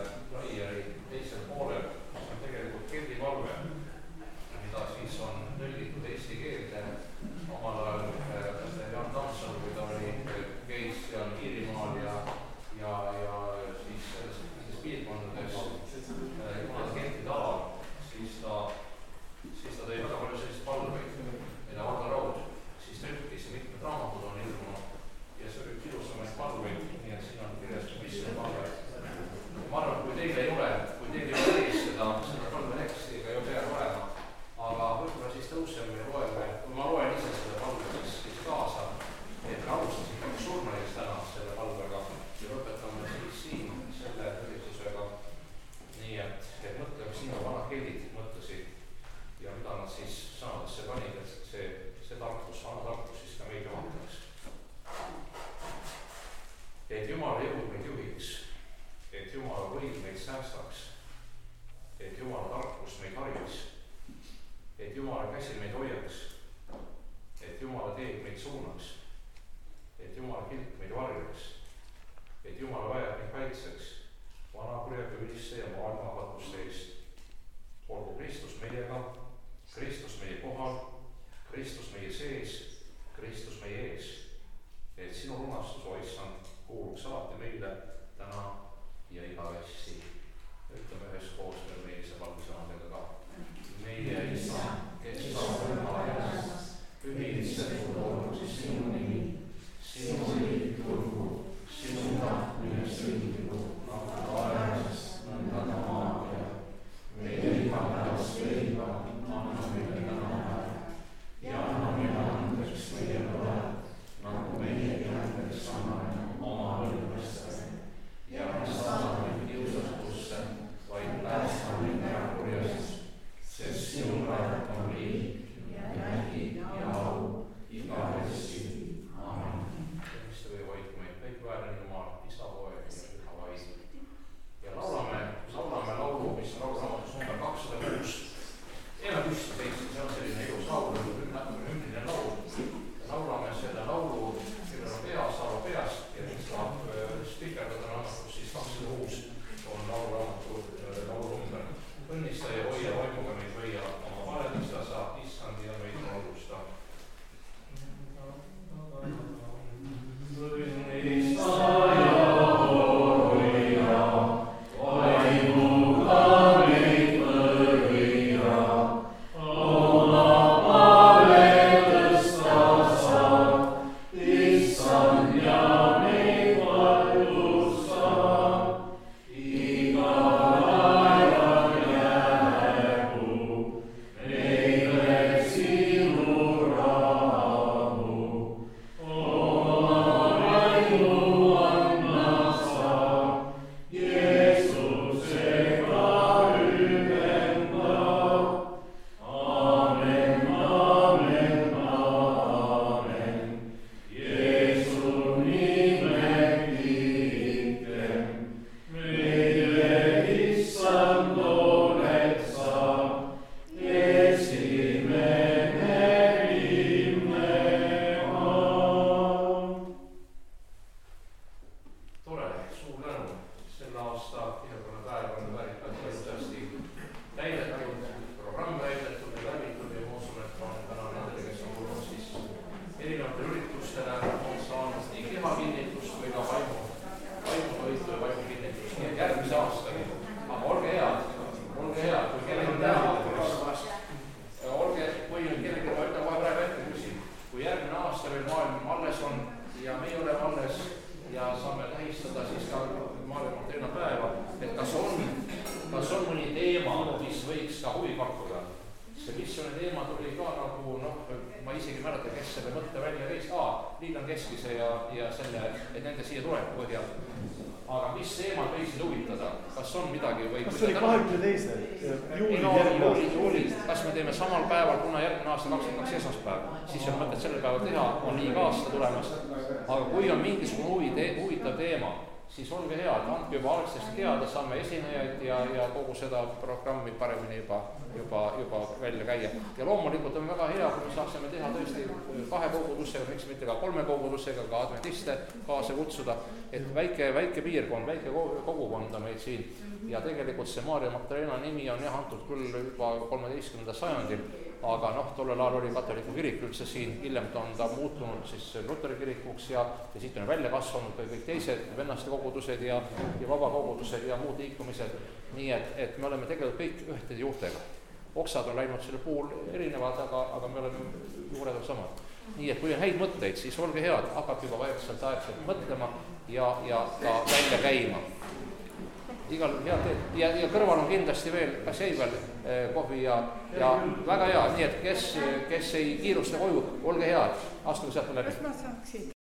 laiali teisel poolel on tegelikult keldipalve, mida siis on tõlgitud eesti keelde. Omal ajal Jan Tammsaar, kui ta käis seal Iirimaal ja siis selles piirkondades jumala keldide alal, siis ta tõi väga palju selliseid palveid, mida Valdo Raud siis trükkis ja mitmed raamatud on ilmunud ja see oli üks ilusamaid palveid, nii et siin on kirjas missiooni palve. Ma arvan, kui teil ei ole ees seda palveteksti ega ei pea olema, aga võib-olla siis tõuseme ja loeme, kui ma loen ise seda palve siis kaasa, et me alustasime kaks surnulis täna selle palvega ja lõpetame siis siin selle üritusega. Nii et mõtleme sinu vanad keldid mõtlesid ja mida nad siis sõnadesse panid, et see tarkus, vana tarkus siis ka meid juhataks. Et Jumala jõud meid juhiks, et Jumala võim meid säästaks, et Jumala tarkus meid hariks, et Jumala käsi meid hoiaks, et Jumala teed meid suunaks, et Jumala kilp meid varjaks, et Jumala väed meid kaitseks vana kurjakõvisse ja maailma katuste eest. Olgu Kristus meiega, Kristus meie kohal, Kristus meie sees, Kristus meie ees, et sinu lunastus, o Issand, kuuluks alati meile täna ja igavesti. Ütleme üheskoos veel meelise valgusõnadega ka. Meie Isa, kes on Jumalajas, pühitsetud olgu sinu nimi, sinu riik tulgu, sinu tahtmine sündigu, nagu taevas, nõnda ka maa peal. Meie igapäevast leiba anna meile täna päev ja anna meile andeks meie võlad, nagu meiegi andeks anname oma võlglastele. Ja me saame kiusatusse, vaid päästa meid ära kurjast, sest sinu väärt on riik ja mägi ja au igavesti. Amen. Mis või hoidku meid kõik väärne Jumal, Isa, Poeg ja Püha Vaim. Ja laulame laulu, mis on lauluraamatus number 206. Eeme püsti seitse, see on selline ilus laul, hümniline laul. Laulame selle laulu, millel on Saaro peast ja mis saab spikerdada raamatus siis 206 on lauluraamatu laulumber. Õnnista ja hoia vaimuga meid võia, oma valedista sa, Issand ja meid valgusta. Õnnista ja hoia vaimuga meid võia, oma valedista sa, Issand ja meid valgusta. Kas me teeme samal päeval, kuna järgmine aasta 22 esmaspäev, siis on mõtet sellel päeval teha, on liiga aasta tulemas. Aga kui on mingisugune huvitav teema, siis olge head, andke juba algsest teada, saame esinejaid ja kogu seda programmi paremini juba välja käia. Ja loomulikult on väga hea, kui me saaksime teha tõesti 2 kogudusega, miks mitte ka 3 kogudusega, ka adventiste kaasa kutsuda, et väike piirkond, väike kogukond on meid siin. Ja tegelikult see Maarja Magdalena nimi on antud küll juba 13. sajandil, aga tollel ajal oli katoliku kirik üldse siin, hiljem on ta muutunud siis Luteri kirikuks ja siit on välja kasvanud kõik teised vennaste kogudused ja vabakogudused ja muud liikumised. Nii et me oleme tegelikult kõik ühtede juurtega. Oksad on läinud selle puhul erinevad, aga me oleme juured on samad. Nii et kui on häid mõtteid, siis olge head, hakake juba vaikselt aegselt mõtlema ja ka välja käima. Igal head teed. Ja kõrval on kindlasti veel ka seivel kohvi ja väga hea, nii et kes ei kiirusta koju, olge head, astuge sealt läbi. Kas ma saaksin?